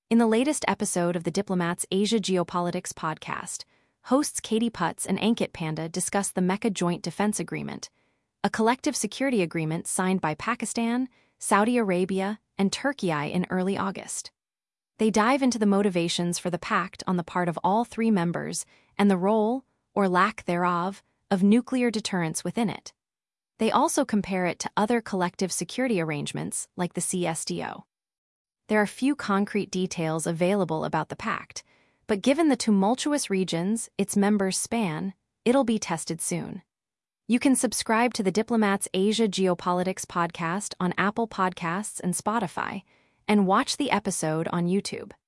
In the latest episode of the Diplomat's Asia Geopolitics podcast, hosts Katie Putz and Ankit Panda discuss the Mecca Joint Defense Agreement, a collective security agreement signed by Pakistan, Saudi Arabia, and Turkey in early August. They dive into the motivations for the pact on the part of all three members and the role, or lack thereof, of nuclear deterrence within it. They also compare it to other collective security arrangements like the CSTO. There are few concrete details available about the pact, but given the tumultuous regions its members span, it'll be tested soon. You can subscribe to the Diplomat's Asia Geopolitics podcast on Apple Podcasts and Spotify, and watch the episode on YouTube.